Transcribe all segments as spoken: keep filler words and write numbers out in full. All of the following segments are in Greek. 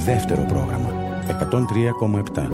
δεύτερο πρόγραμμα εκατόν τρία κόμμα επτά.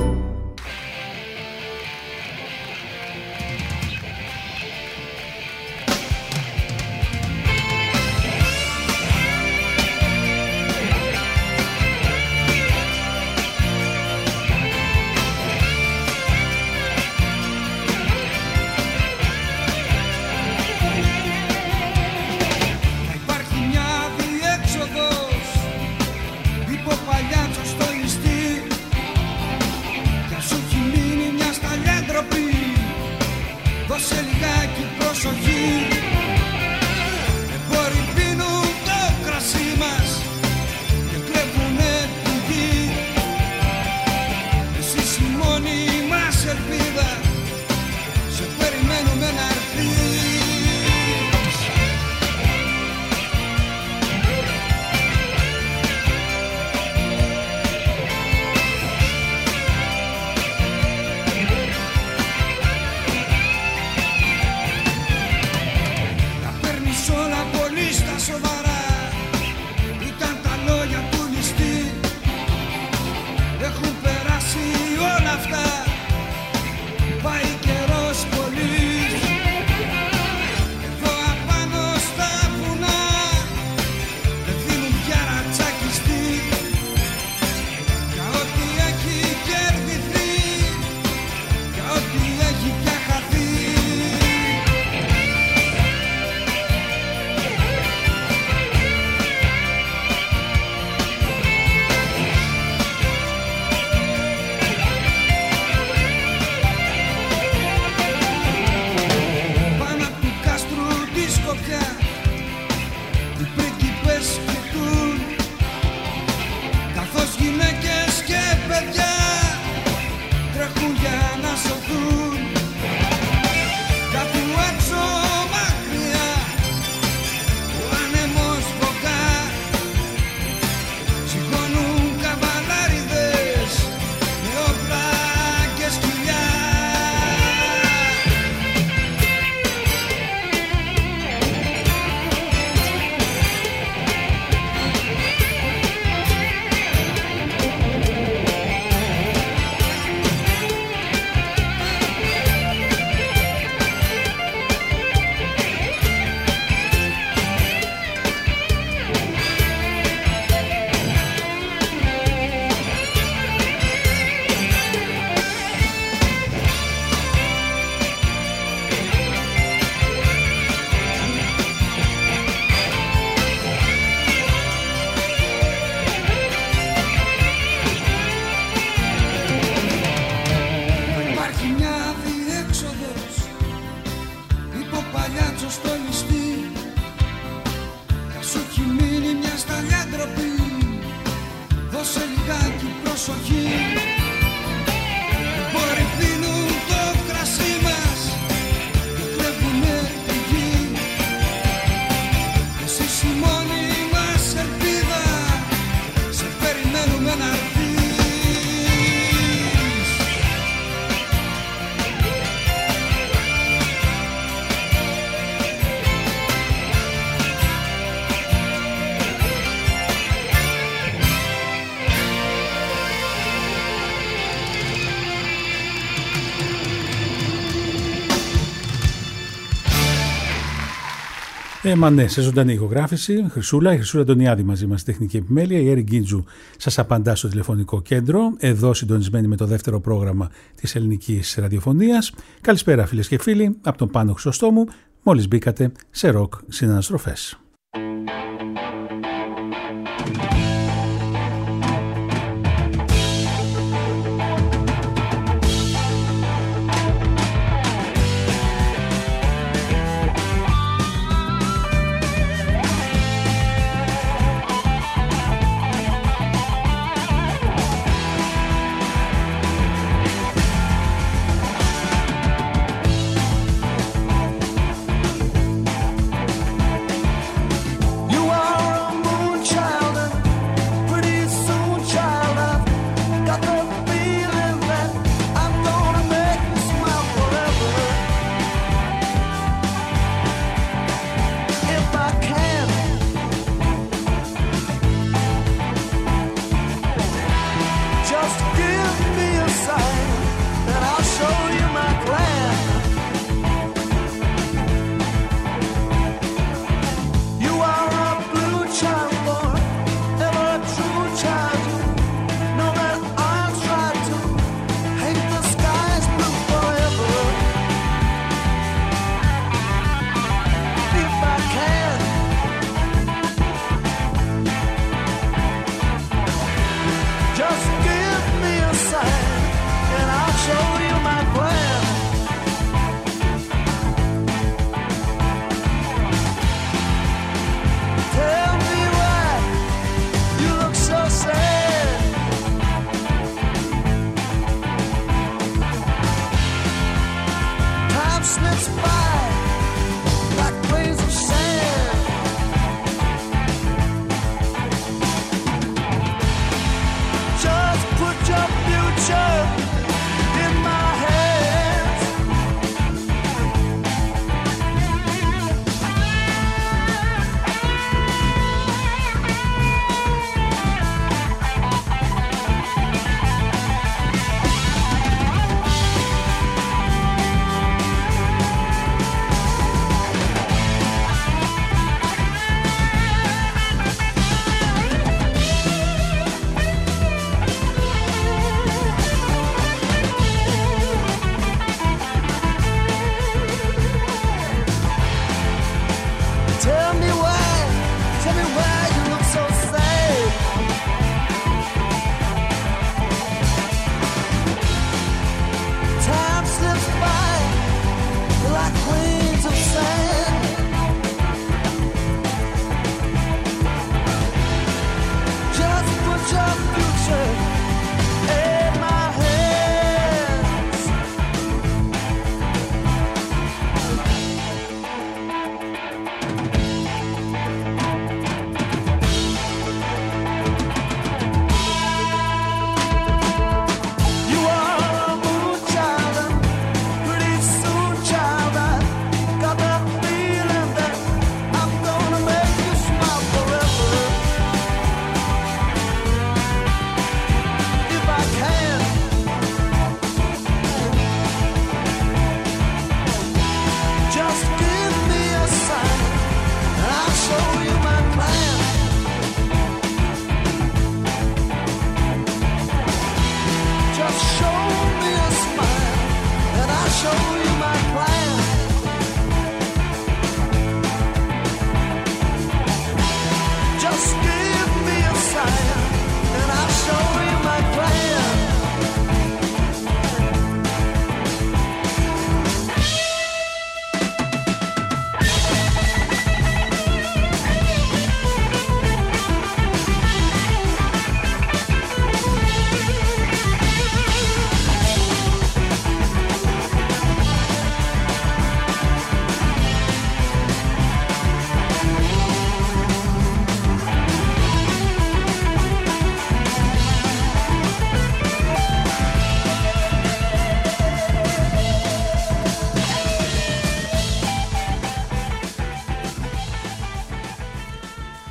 Ε, μα ναι, σε ζωντανή ηχογράφηση, Χρυσούλα, η Χρυσούλα Αντωνιάδη μαζί μας, τεχνική επιμέλεια, η Έρη Γκίτζου σας απαντά στο τηλεφωνικό κέντρο, εδώ συντονισμένη με το δεύτερο πρόγραμμα της ελληνικής ραδιοφωνίας. Καλησπέρα φίλες και φίλοι, από τον Πάνο Χρυσοστόμου, μόλις μπήκατε σε ροκ συναναστροφές.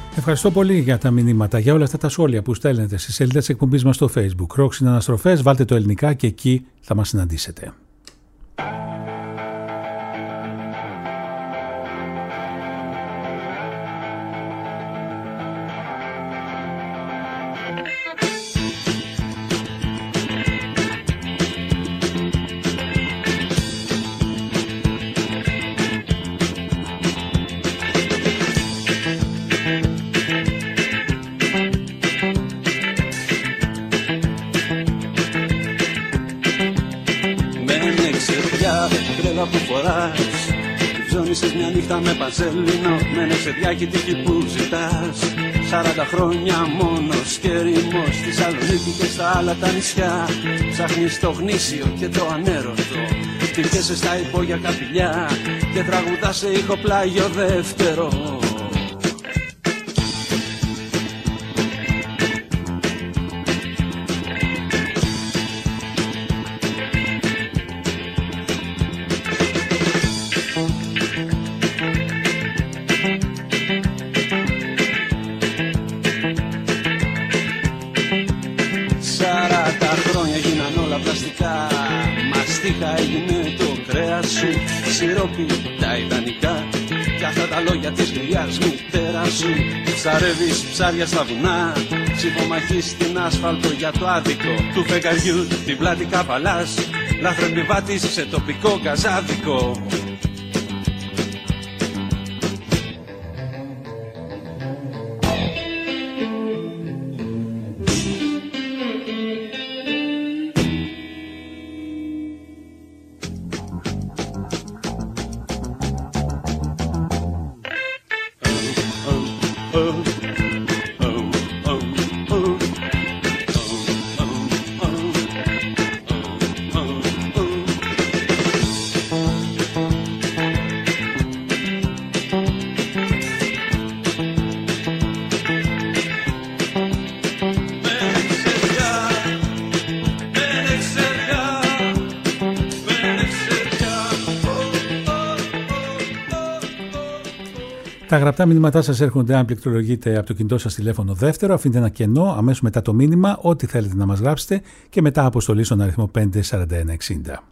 Ευχαριστώ πολύ για τα μηνύματα, για όλα αυτά τα σχόλια που στέλνετε στη σελίδα της εκπομπής μας στο Facebook. Rock Συναναστροφές, βάλτε το ελληνικά και εκεί θα μας συναντήσετε. Που φοράς, ψώνισες μια νύχτα με πανσελίνο, με νεξεδιά και τύχη που ζητάς. Σαράντα χρόνια μόνος και ερημός, στη Θεσσαλονίκη και στα άλλα τα νησιά. Ψάχνεις το γνήσιο και το ανέρωτο, στοιχέσαι στα υπόγεια καπηλιά και τραγουδάς σε ηχοπλάγιο δεύτερο. Έγινε το κρέας σου, σιρόπι τα ιδανικά κι αυτά τα λόγια της γλυκιάς μητέρας σου. Ψαρεύεις ψάρια στα βουνά, ψυχομαχείς στην άσφαλτο για το άδικο του φεγγαριού, την πλάτη καπαλάς, λαθρεμπιβάτης σε τοπικό καζάδικο. Τα γραπτά μηνύματά σας έρχονται αν πληκτρολογείτε από το κινητό σας τηλέφωνο δεύτερο. Αφήνετε ένα κενό αμέσως μετά το μήνυμα, ό,τι θέλετε να μας γράψετε και μετά αποστολή στον αριθμό πέντε σαράντα ένα εξήντα.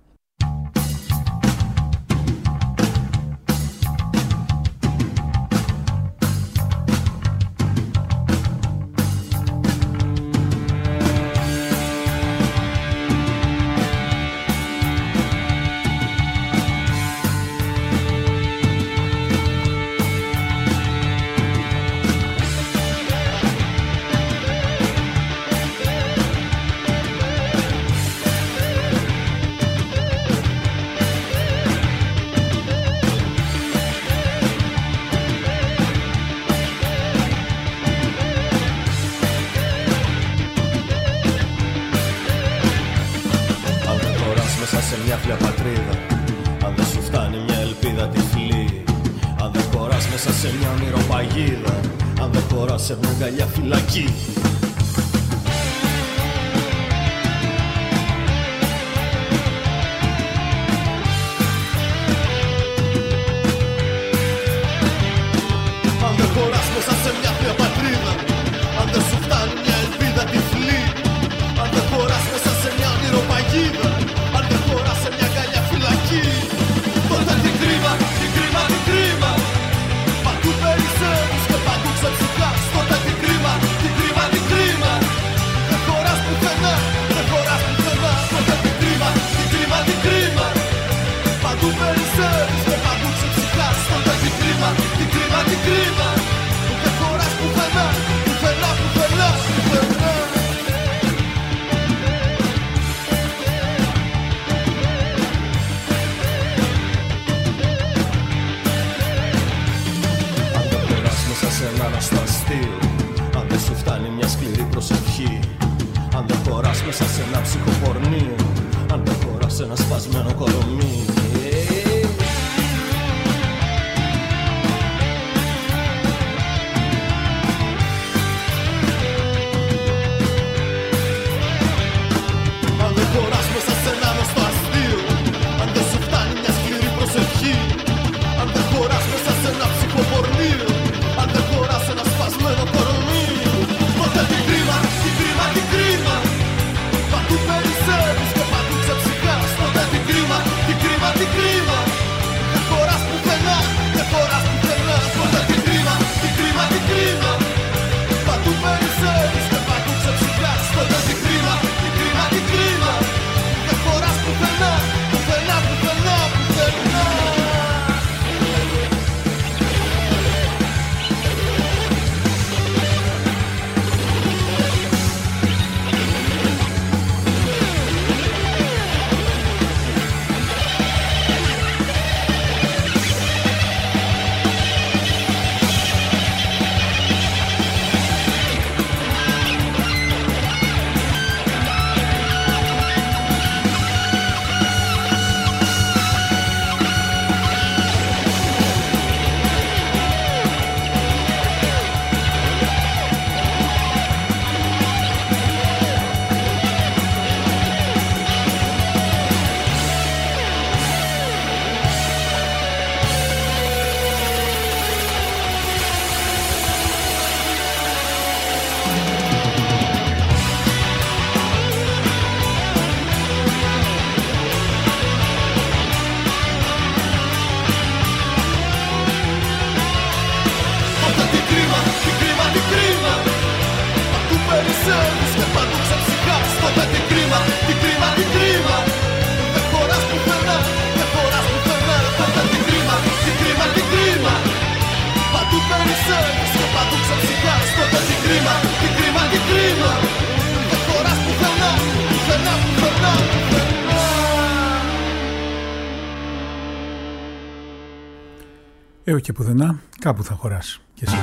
Αν δεν χωράς μέσα σε ένα ψυχοπορνείο, αν δεν χωράς ένα σπασμένο Ε, και πουθενά, κάπου θα χωράσει κι εσύ.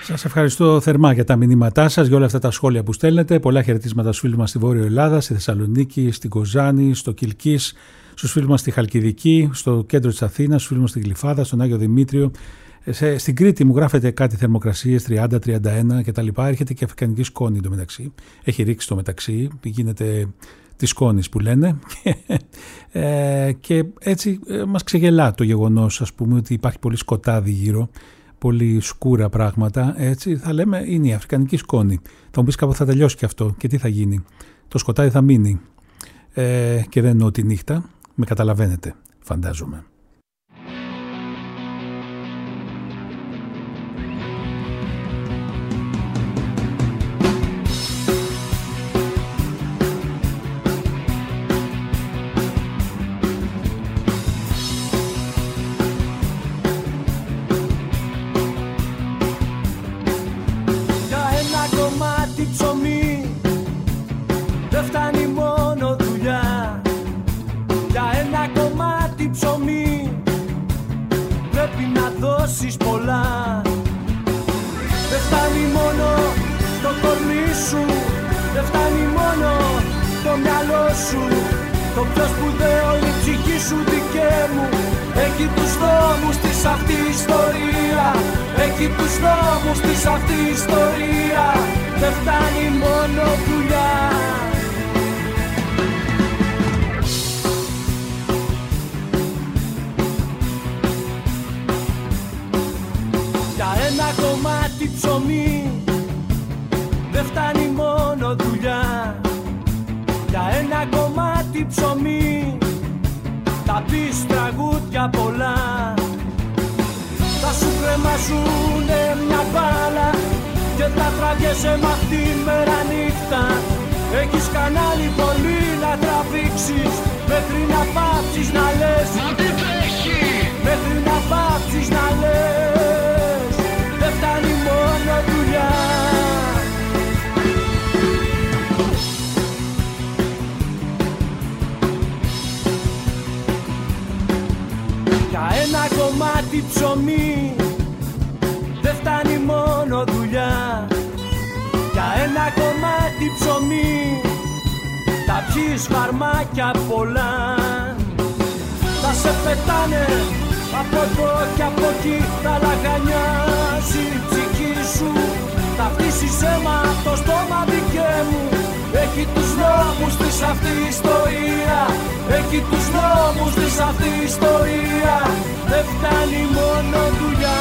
Σας ευχαριστώ θερμά για τα μηνύματά σας, για όλα αυτά τα σχόλια που στέλνετε. Πολλά χαιρετίσματα στους φίλους μας στη Βόρειο Ελλάδα, στη Θεσσαλονίκη, στην Κοζάνη, στο Κιλκής, στους φίλους μας στη Χαλκιδική, στο κέντρο της Αθήνας, στους φίλους μας στη Γλυφάδα, στον Άγιο Δημήτριο. Σε, στην Κρήτη μου γράφετε κάτι θερμοκρασίες τριάντα τριάντα ένα κτλ. Έρχεται και αφρικανική σκόνη εντωμεταξύ. Έχει ρίξει το μεταξύ, γίνεται τη σκόνης που λένε. ε, και έτσι ε, μας ξεγελά το γεγονός, ας πούμε, ότι υπάρχει πολύ σκοτάδι γύρω, πολύ σκούρα πράγματα. Έτσι θα λέμε είναι η αφρικανική σκόνη. Θα μου πεις κάπου θα τελειώσει και αυτό. Και τι θα γίνει? Το σκοτάδι θα μείνει. Ε, και δεν εννοώ τη νύχτα. Με καταλαβαίνετε, φαντάζομαι. Πολλά. Δεν φτάνει μόνο το κορμί σου, δεν φτάνει μόνο το μυαλό σου. Το πιο σπουδαίο είναι η ψυχή σου δικαί μου. Έχει τους νόμους της αυτή η ιστορία, έχει τους νόμους της αυτή η ιστορία. Δεν φτάνει μόνο δουλειά. Ένα κομμάτι ψωμί δεν φτάνει μόνο δουλειά. Για ένα κομμάτι ψωμί θα πεις τραγούδια πολλά. Θα σου κρεμασούνε μια μπάλα και θα τραβιέσαι μ' αυτή μέρα νύχτα. Έχεις κανάλι πολύ να τραβήξεις μέχρι να πάψεις να λες. Μέχρι να πάψεις να λες. Δεν φτάνει μόνο δουλειά. Για ένα κομμάτι ψωμί δεν φτάνει μόνο δουλειά. Για ένα κομμάτι ψωμί θα πιεις φαρμάκια πολλά. Θα σε πετάνε από εδώ και από εκεί, θα λαχανιάσει η ψυχή σου. Θα φτύσεις αίμα το στόμα δικαί μου. Έχει τους νόμους της αυτή η ιστορία, έχει τους νόμους της αυτή η ιστορία. Δεν φτάνει μόνο δουλειά.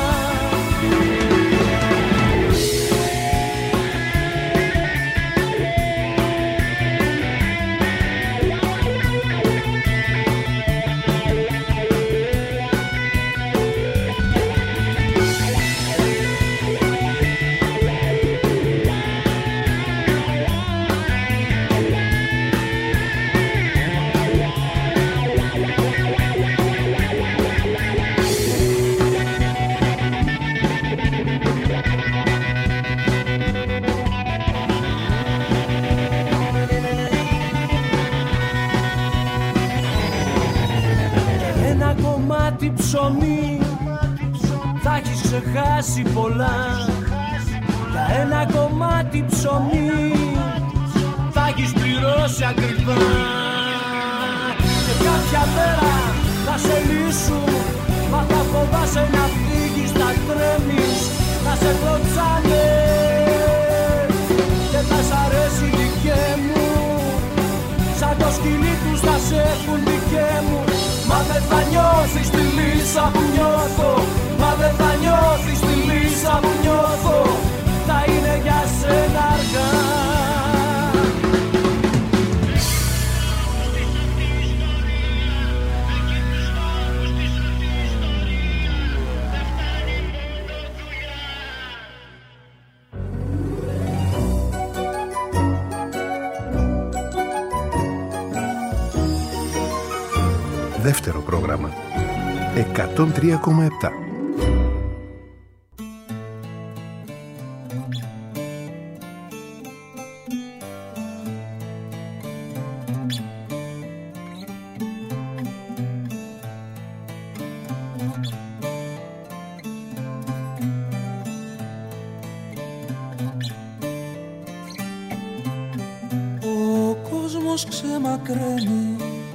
Ψωμί θα έχεις ξεχάσει πολλά. Για ένα κομμάτι ψωμί θα έχεις πληρώσει ακριβά. Και κάποια μέρα θα σε λύσουν, μα θα φοβάσαι να φύγεις, να τρέμεις, να σε κλωτσάνε και θα σ' αρέσει δικαί μου. Σαν το σκυλί τους θα σε έχουν δικαί μου. Μα δεν θα νιώθεις τη λύσα που νιώθω. Μα δεν θα νιώθεις τη λύσα που νιώθω. Θα είναι για σένα αργά. Δεύτερο πρόγραμμα εκατόν τρία κόμμα επτά. κόσμος ξεμακραίνει,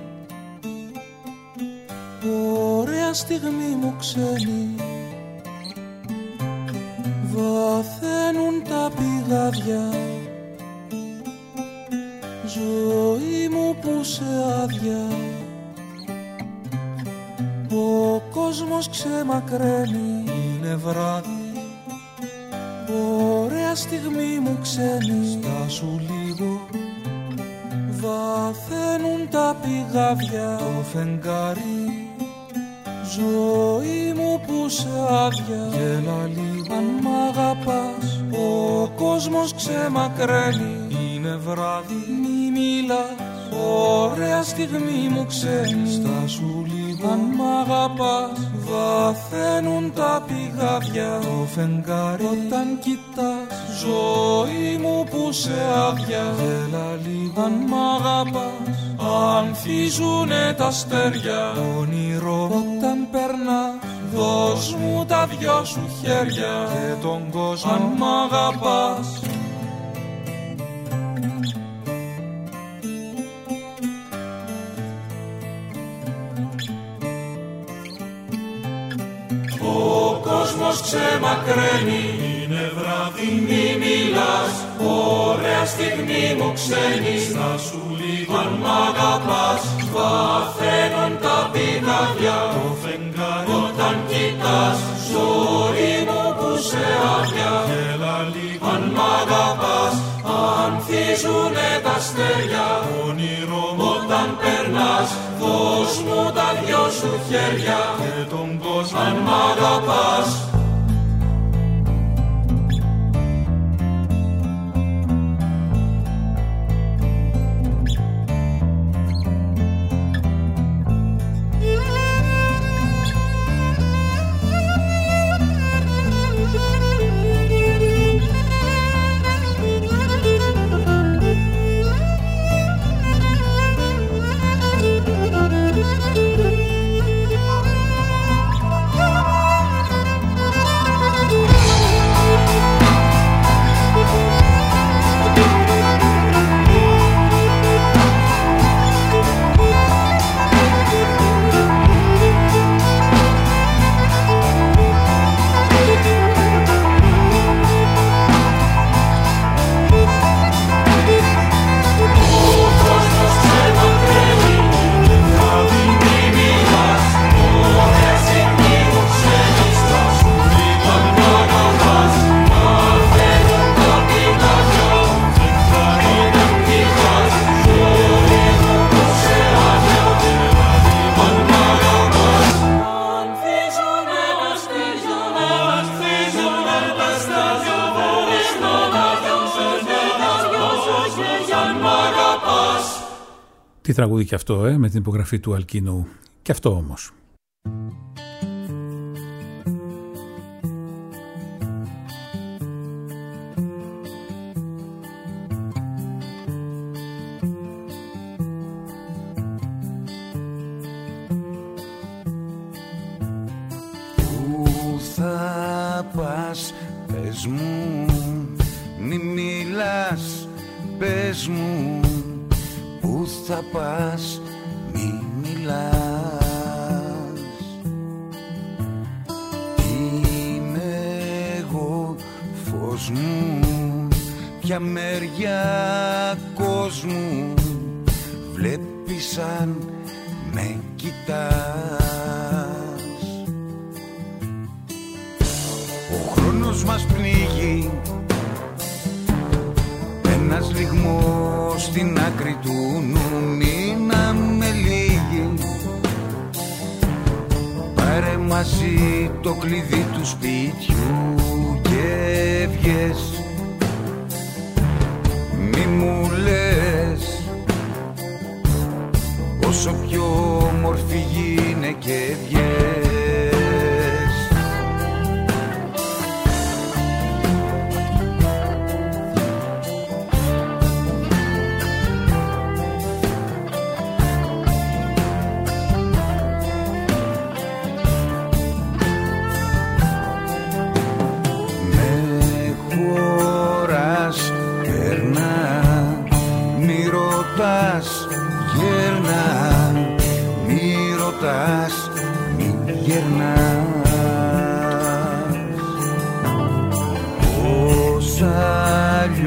ωραία στιγμή μου ξένη. Βαθαίνουν τα πηγάδια, ζωή μου που σε άδεια. Ο κόσμος ξεμακραίνει, είναι βράδυ, ωραία στιγμή μου ξένη. Στάσου λίγο, βαθαίνουν τα πηγάδια. Το φεγγάρι, ζωή μου που σε άδεια. Γέλα λίγο, αν μ' αγαπάς. Ο κόσμος ξεμακραίνει, είναι βράδυ, μη μιλάς. Ωραία στιγμή μου ξένη. Στάσου λίγο, αν μ' αγαπάς. Βαθαίνουν τα πηγάδια. Το φεγγάρι, όταν κοιτάς. Ζωή μου που σε άδεια. Γέλα λίγο, αν μ' αγαπάς. Ανθίζουνε τα αστέρια. Όνειρο, όταν περνάς. Δώσ' μου τα δυο σου χέρια και τον κόσμο, αν μ' αγαπάς. Ο κόσμος ξεμακραίνει, είναι βράδυ, μη μιλάς. Ωραία στιγμή μου ξένη. Στάσου λίγο, αν μ' αγαπάς. Βαθαίνουν τα πηγάδια. Το φεγγάρι, όταν κοιτάς. Ζωή μου που σε άδεια. Γέλα λίγο, αν μ' αγαπάς. Ανθίζουνε τα αστέρια. Όνειρο μου, όταν περνάς. Δώσ' μου τα δυο σου χέρια και τον κόσμο, αν μ' αγαπάς. Τι τραγούδι και αυτό, ε, με την υπογραφή του Αλκίνου. Και αυτό όμως. Πού θα πας, πες μου, μη μιλάς, πες μου. Πού θα πας, μη μιλάς. Είμαι εγώ φως μου, ποια μεριά κόσμου βλέπεις αν με κοιτάς. Ο χρόνος μας πνίγει, ένας λιγμός στην άκρη του νου, μείναμε λίγοι. Πάρε μαζί το κλειδί του σπιτιού και βγες. Μη μου λες, όσο πιο όμορφη γίνε και βγες.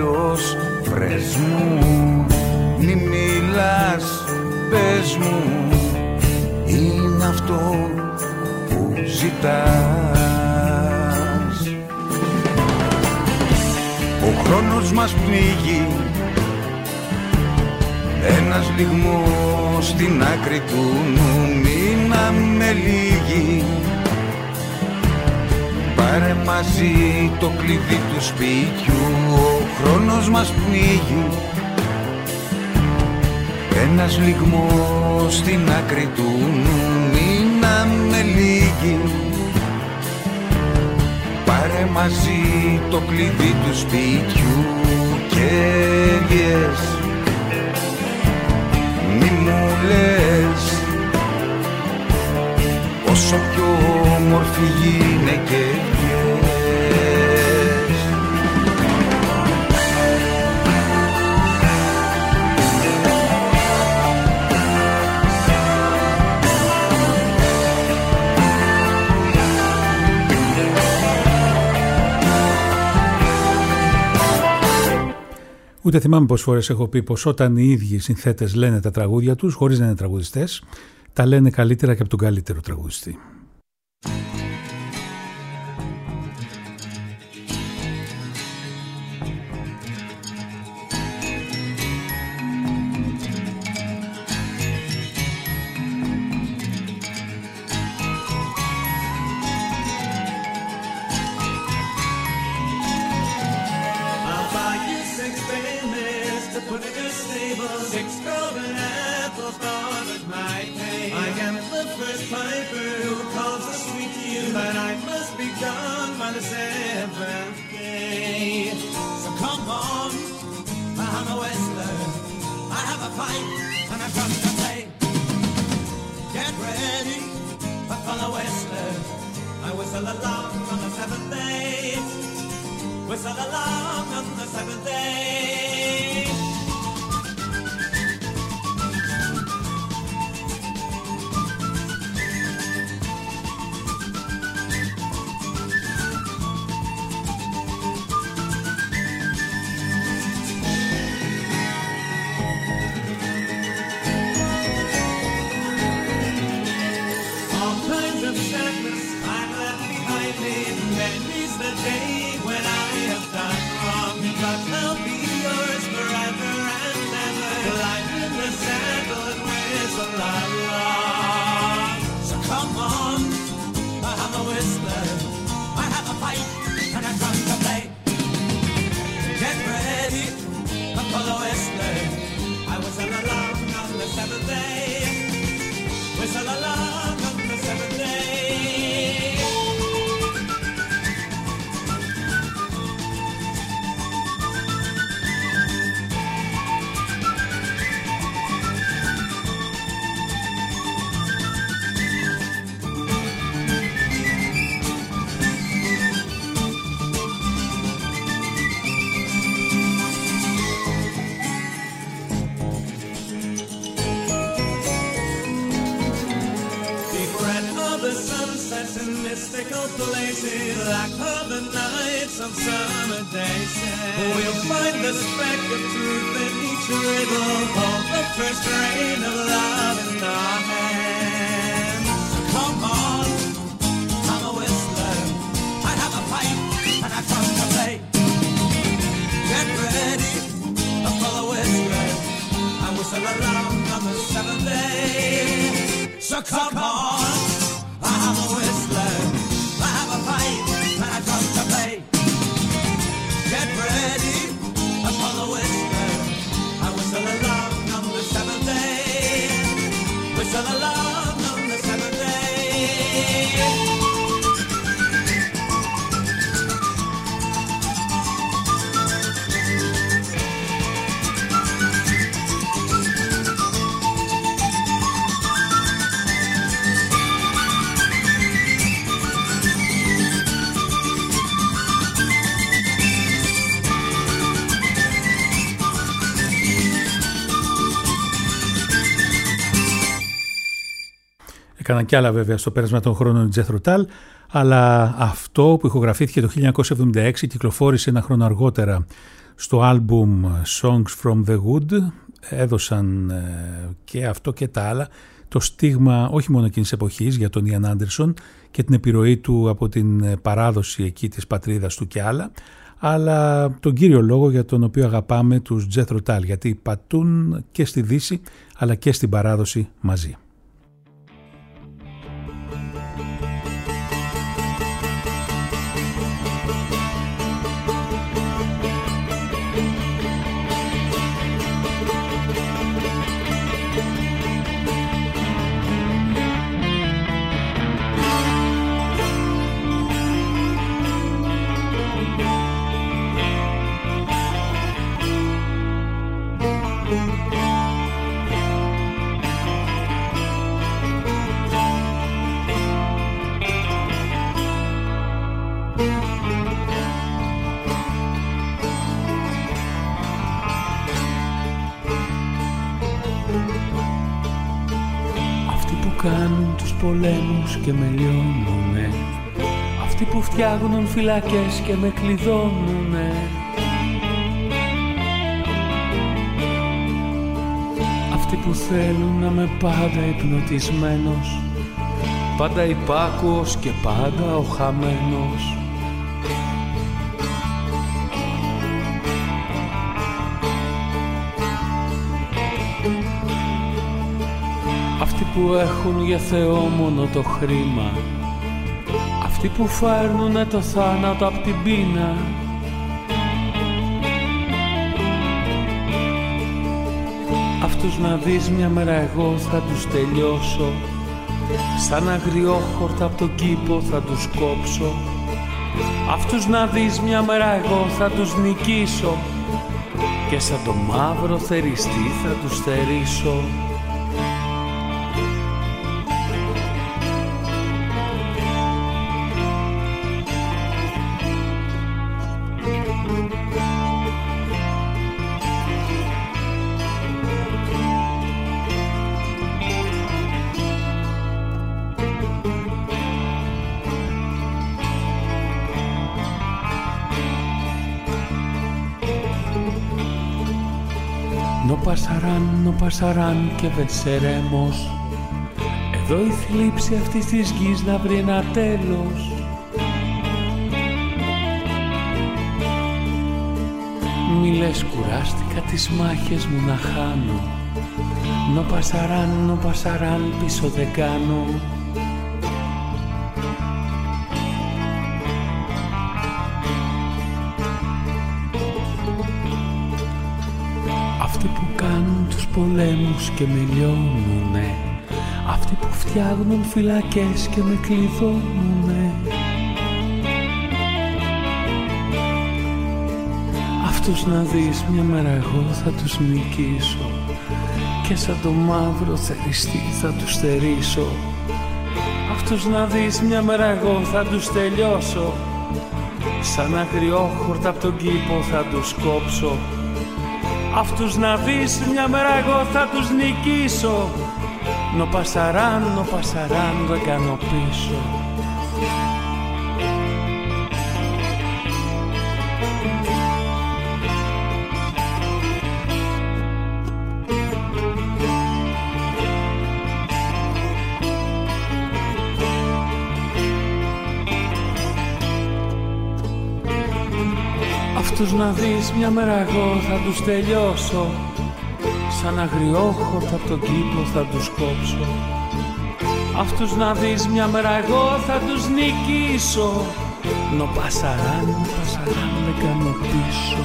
αλλιώς βρες μου, μη μιλάς, πες μου, είναι αυτό που ζητάς. Ο χρόνος μας πνίγει, ένας λιγμός στην άκρη του νου, μείναμε λίγοι. Πάρε μαζί το κλειδί του σπιτιού, ο χρόνος μας πνίγει, ένας λιγμός στην άκρη του νου, μείναμε λίγοι. Πάρε μαζί το κλειδί του σπιτιού και λιες, μη μου λες, όσο πιο όμορφη γυναίκες. Ούτε θυμάμαι πόσες φορές έχω πει πως όταν οι ίδιοι συνθέτες λένε τα τραγούδια τους, χωρίς να είναι τραγουδιστές, τα λένε καλύτερα και από τον καλύτερο τραγουδιστή. Έκαναν κι άλλα βέβαια στο πέρασμα των χρόνων Jethro Tull, αλλά αυτό που ηχογραφήθηκε το χίλια εννιακόσια εβδομήντα έξι κυκλοφόρησε ένα χρόνο αργότερα στο άλμπουμ Songs from the Wood έδωσαν και αυτό και τα άλλα το στίγμα όχι μόνο εκείνης της εποχής για τον Ιαν Άντερσον και την επιρροή του από την παράδοση εκεί της πατρίδας του και άλλα, αλλά τον κύριο λόγο για τον οποίο αγαπάμε τους Jethro Tull, γιατί πατούν και στη Δύση αλλά και στην παράδοση μαζί. Πολέμους και με λιώνουνε, αυτοί που φτιάχνουν φυλακές και με κλειδώνουνε, αυτοί που θέλουν να με πάντα υπνοτισμένος, πάντα υπάκουος και πάντα ο χαμένος. Που έχουν για Θεό μόνο το χρήμα, αυτοί που φέρνουνε το θάνατο απ' την πείνα, αυτούς να δεις μια μέρα εγώ θα τους τελειώσω, σαν αγριόχορτα απ' τον κήπο θα τους κόψω, αυτούς να δεις μια μέρα εγώ θα τους νικήσω και σαν το μαύρο θεριστή θα τους θερήσω. Πασαράν, νο πασαράν και βεσερέμος, εδώ η θλίψη αυτής της γης να βρει ένα τέλος. Μη λες κουράστηκα τις μάχες μου να χάνω, νο πασαράν, νο πασαράν πίσω δεν κάνω. Πολέμους και με λιώνουνε, αυτοί που φτιάχνουν φυλακές και με κλειδώνουνε, αυτούς να δεις μια μέρα εγώ θα τους νικήσω και σαν το μαύρο θεριστή θα τους θερήσω, αυτούς να δεις μια μέρα εγώ θα τους τελειώσω, σαν αγριόχορτα απ' τον κήπο θα τους κόψω, αυτούς να δεις μια μέρα εγώ θα τους νικήσω, νο πασαράν, νο πασαράν δεν κάνω πίσω. Αυτούς να δεις μια μέρα εγώ θα τους τελειώσω, σαν αγριόχορτα απ' τον κήπο θα τους κόψω, αυτούς να δεις μια μέρα εγώ θα τους νικήσω, νο πασαράν, νο πασαράν δεν κάνω πίσω.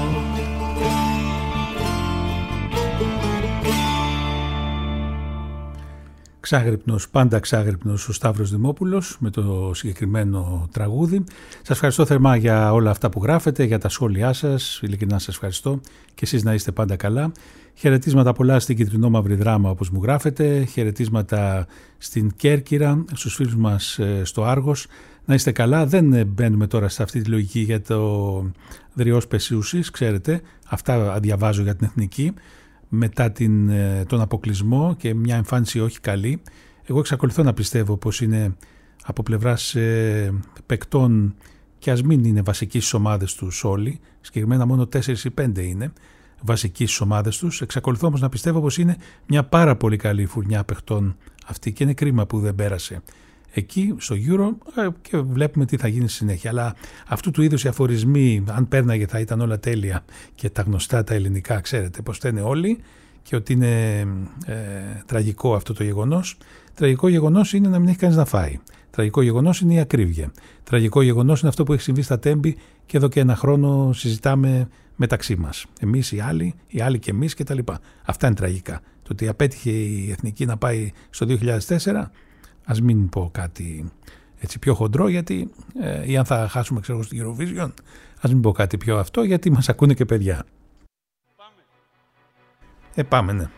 Ξάγρυπνος, πάντα ξάγρυπνος ο Σταύρος Δημόπουλος με το συγκεκριμένο τραγούδι. Σας ευχαριστώ θερμά για όλα αυτά που γράφετε, για τα σχόλιά σας, ειλικρινά σας ευχαριστώ και εσείς να είστε πάντα καλά. Χαιρετίσματα πολλά στην Κιτρινό-Μαύρη Δράμα όπως μου γράφετε, χαιρετίσματα στην Κέρκυρα, στους φίλους μας στο Άργος. Να είστε καλά, δεν μπαίνουμε τώρα σε αυτή τη λογική για το Δριός Πεσίουσης, ξέρετε, αυτά διαβάζω για την Εθνική. Μετά την, τον αποκλεισμό και μια εμφάνιση όχι καλή. Εγώ εξακολουθώ να πιστεύω πως είναι από πλευράς ε, παικτών και ας μην είναι βασικοί στις ομάδες τους όλοι, συγκεκριμένα μόνο τέσσερις ή πέντε είναι βασικοί στις ομάδες τους, εξακολουθώ όμως να πιστεύω πως είναι μια πάρα πολύ καλή φουρνιά παιχτών αυτή και είναι κρίμα που δεν πέρασε εκεί στο Euro και βλέπουμε τι θα γίνει στη συνέχεια. Αλλά αυτού του είδους οι αφορισμοί, αν πέρναγε θα ήταν όλα τέλεια και τα γνωστά τα ελληνικά, ξέρετε πως φταίνε όλοι και ότι είναι ε, τραγικό αυτό το γεγονός. Τραγικό γεγονός είναι να μην έχει κανείς να φάει. Τραγικό γεγονός είναι η ακρίβεια. Τραγικό γεγονός είναι αυτό που έχει συμβεί στα Τέμπη και εδώ και ένα χρόνο συζητάμε μεταξύ μας. Εμείς οι άλλοι, οι άλλοι και εμείς κτλ. Αυτά είναι τραγικά. Το ότι απέτυχε η Εθνική να πάει στο δύο χιλιάδες τέσσερα, ας μην πω κάτι έτσι πιο χοντρό, γιατί ε, ή αν θα χάσουμε ξέρω στην Eurovision, ας μην πω κάτι πιο αυτό, γιατί μας ακούνε και παιδιά. Πάμε. Ε, πάμε, ναι.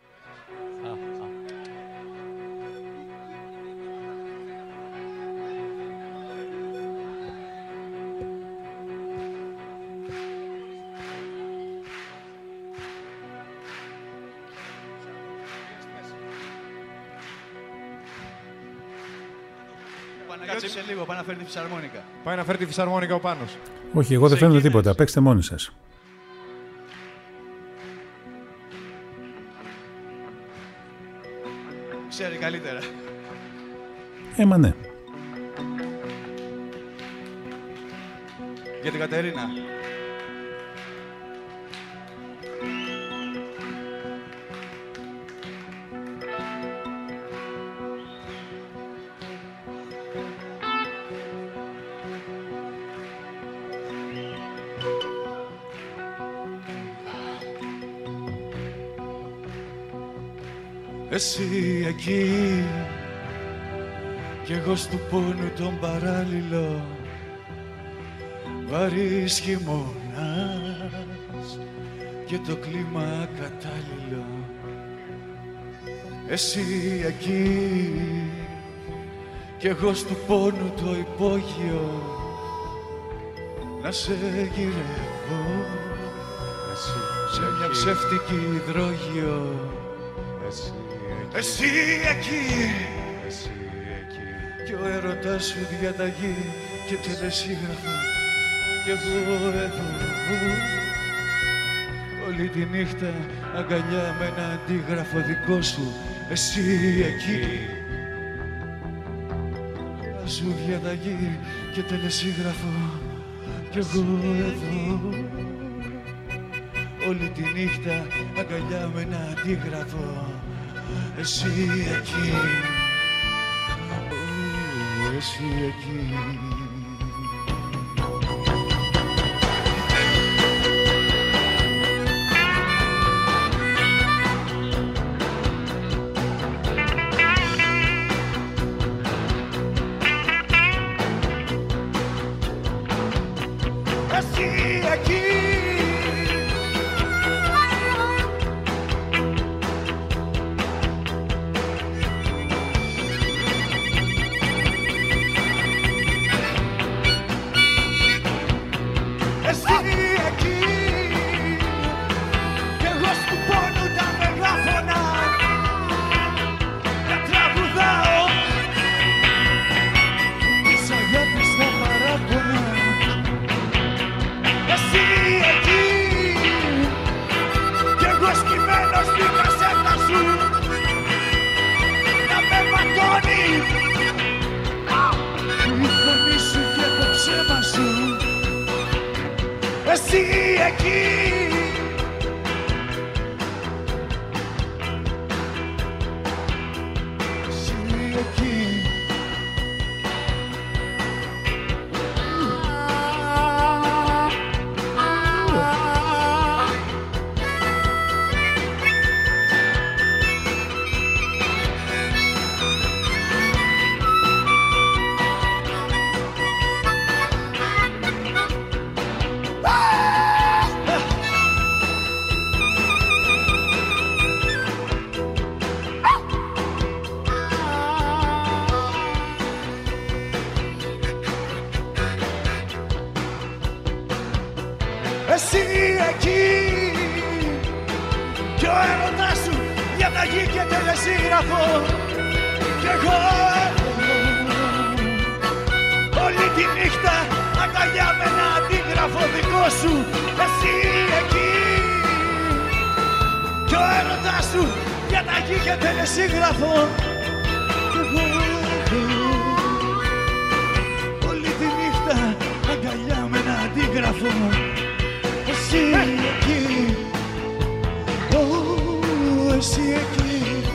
Κάτσε λίγο, πάει να φέρει τη φυσαρμόνικα. Πάει να φέρει τη φυσαρμόνικα ο Πάνος. Όχι, εγώ δεν φέρνω τίποτα. Παίξτε μόνοι σας. Ξέρει καλύτερα. Ε, μα ναι. Για την Κατερίνα. Εσύ εκεί κι εγώ στου πόνου τον παράλληλο, βαρύς χειμώνας και το κλίμα κατάλληλο. Εσύ εκεί κι εγώ στου πόνου το υπόγειο, να σε γυρεύω σε μια ψεύτικη υδρόγειο. Εσύ Εσύ εκεί, εσύ εκεί, κι ο έρωτας σου διαταγή και τελεσίγραφο, κι εγώ εδώ, όλη τη νύχτα αγκαλιά με ένα αντίγραφο δικό σου. Εσύ εκεί, σου διαταγή και τελεσίγραφο, κι εγώ εδώ, όλη τη νύχτα αγκαλιά με ένα αντίγραφο. Εσύ εκεί, ου, εσύ εκεί. Εσύ εκεί. Εσύ εκεί. Εσύ εκεί. Εσύ εκεί κι ο έρωτας σου διαταγή και τελεσίγραφο, κι εγώ όλη τη νύχτα αγκαλιά με ένα αντίγραφο δικό σου. Εσύ εκεί κι ο έρωτας σου για τα γη και τελεσίγραφο. Όλη τη νύχτα αγκαλιά με ένα αντίγραφο. Εσύ εκεί, oh, εσύ εκεί.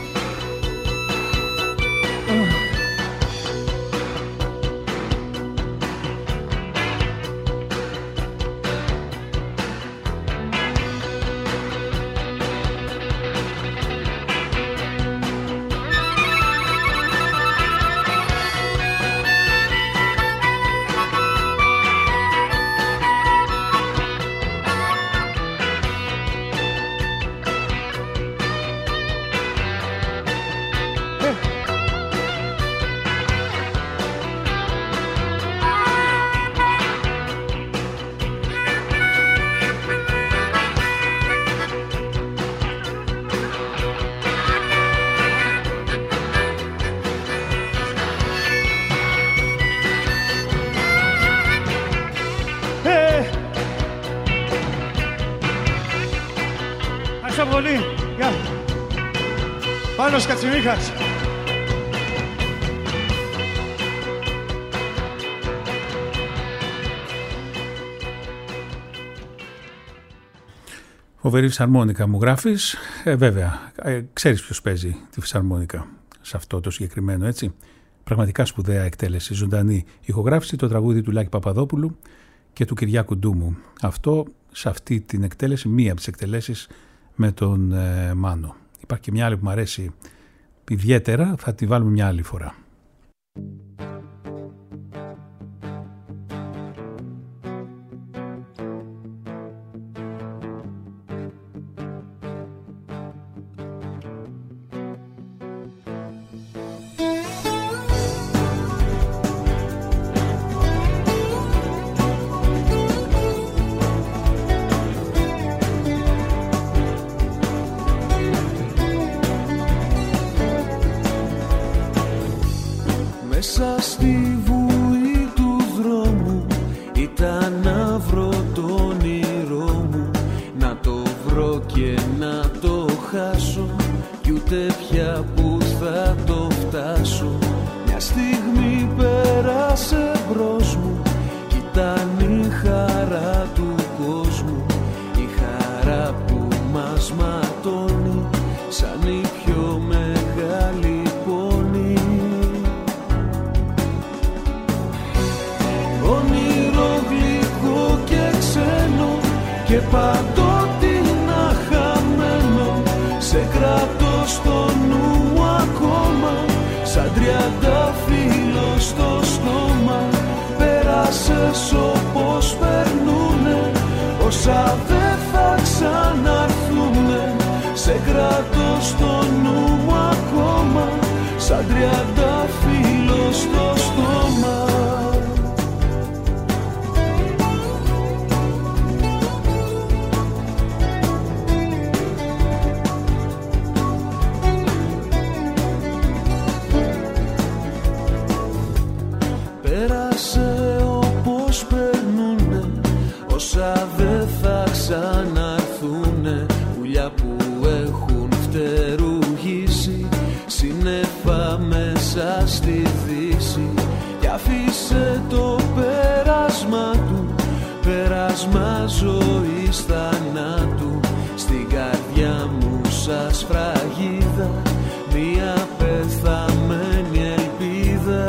Πολύ. Γεια. Πάνος Κατσιμίχας. Φοβερή φυσαρμόνικα μου γράφεις. Ε, βέβαια, ε, ξέρεις ποιος παίζει τη φυσαρμόνικα σε αυτό το συγκεκριμένο, έτσι. Πραγματικά σπουδαία εκτέλεση, ζωντανή ηχογράφηση, το τραγούδι του Λάκη Παπαδόπουλου και του Κυριάκου Ντούμου. Αυτό, σε αυτή την εκτέλεση, μία από τις εκτελέσεις με τον ε, Μάνο. Υπάρχει και μια άλλη που μου αρέσει ιδιαίτερα, θα τη βάλουμε μια άλλη φορά. Μέσα στη βουή του δρόμου ήταν να βρω το όνειρό μου, να το βρω και να το χάσω κι ούτε πια που θα το φτάσω. Μια στιγμή πέρασε μπρος μου κι ήταν η χαρά του κόσμου, η χαρά που μας ματώνει σαν η πιο μεγάλη πόνη. Όνειρο γλυκό και ξένο και παντότινα χαμένο, σε κρατώ στο νου ακόμα, σαν τριαντάφυλλο στο στόμα. Πέρασες όπως περνούνε όσα δεν θα ξαναρθούνε, σε κρατώ στο νου ακόμα, σαν τριαντάφυλλο στο στόμα. Πέρασε όπως περνούνε όσα δεν θα ξαναρθούνε, πουλιά που έχουν φτερουγήσει σύννεφα μέσα στη δύση, κι αφήσε το πέρασμα του, πέρασμα ζωής θανάτου, στην καρδιά μου σαν σφραγίδα μια πεθαμένη ελπίδα.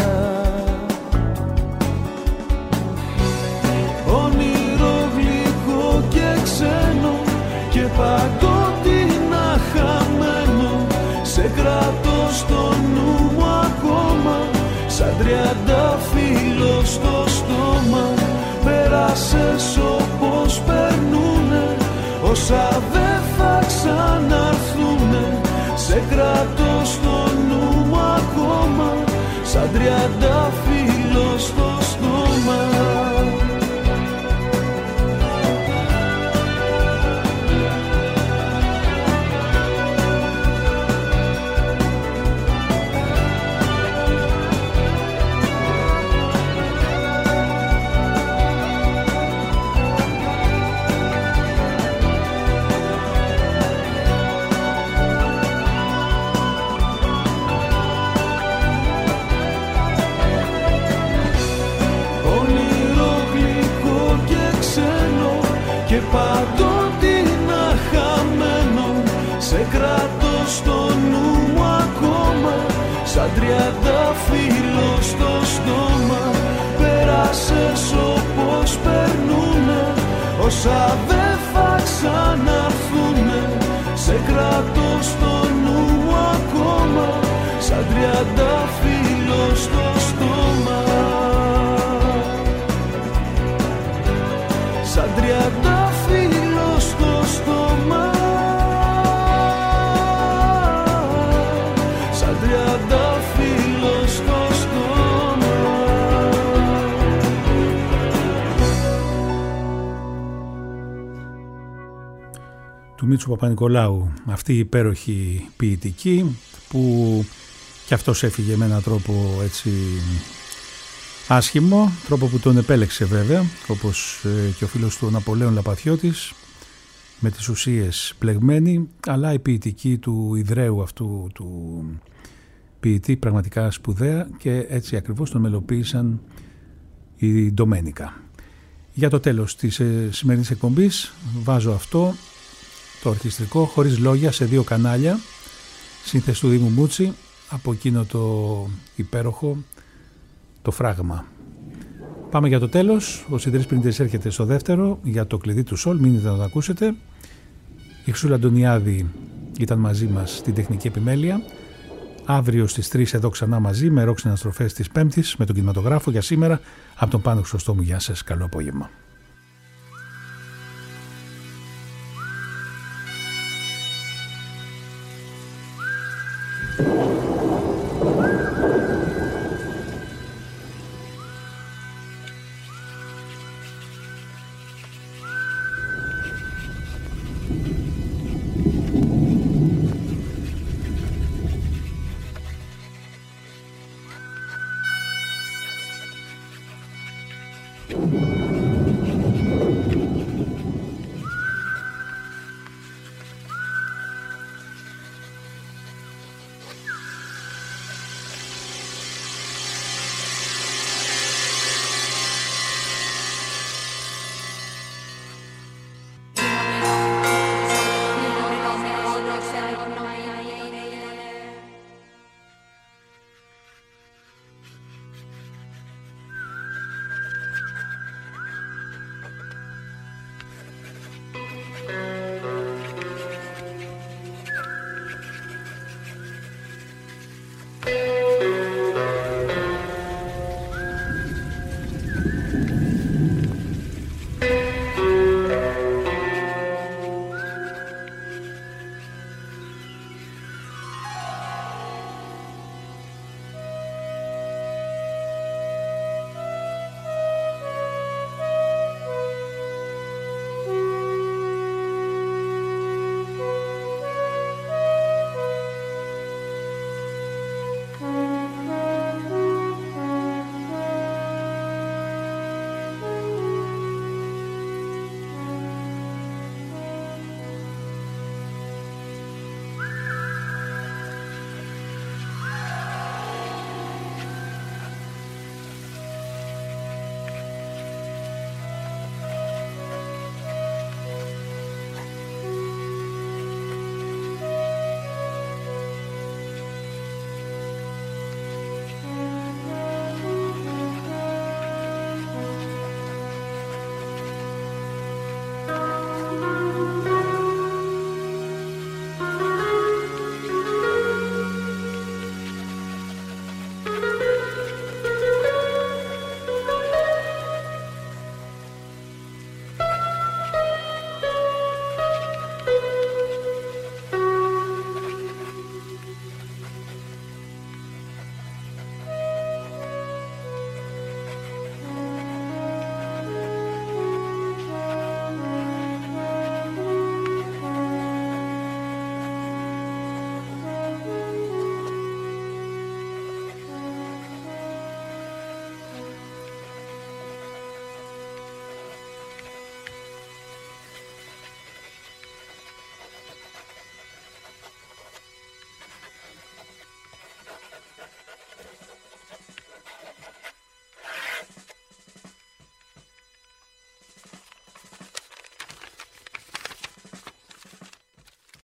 Όνειρο γλυκό και ξένο και παντότινα χαμένο, σε κρατώ στο νου μου ακόμα, σαν τριαντάφυλλο στο στόμα. Πέρασες όπως περνούνε όσα δεν θα ξαναρθούνε, σε κρατώ στο νου μου ακόμα, σαν τριαντάφυλλο στο στόμα. παντότινα χαμένο, σε κρατώ στο νου μου ακόμα, σαν τριαντάφυλλο στο στόμα. Πέρασες όπως περνούνε όσα δεν θα ξαναρθούνε, σε κρατώ στο νου μου ακόμα, σαν τριαντάφυλλο στο στόμα. Σαν τριαντάφυλλο στο στόμα, σαν τριαντάφυλλο στο στόμα. Του Μίτσου Παπα-Νικολάου αυτή η υπέροχη ποιητική, που κι αυτός έφυγε με έναν τρόπο έτσι άσχημο, τρόπο που τον επέλεξε βέβαια, όπως και ο φίλος του Ναπολέων Λαπαθιώτης, με τις ουσίες πλεγμένη, αλλά η ποιητική του ιδραίου αυτού του ποιητή πραγματικά σπουδαία, και έτσι ακριβώς τον μελοποίησαν η Ντομένικα. Για το τέλος της σημερινής εκπομπής βάζω αυτό το ορχιστρικό χωρίς λόγια σε δύο κανάλια, σύνθεση του Δήμου Μούτσι, από εκείνο το υπέροχο το φράγμα. Πάμε για το τέλος. Ο Συντρής Πριντές έρχεται στο δεύτερο για το κλειδί του Σολ, μείνετε να το ακούσετε. Η Χρυσούλα Αντωνιάδη ήταν μαζί μας στην τεχνική επιμέλεια. Αύριο στις τρεις εδώ ξανά μαζί με ροκ συναστροφές της Πέμπτης με τον κινηματογράφο. Για σήμερα από τον Πάνο Χρυσοστόμου, γεια σας, καλό απόγευμα.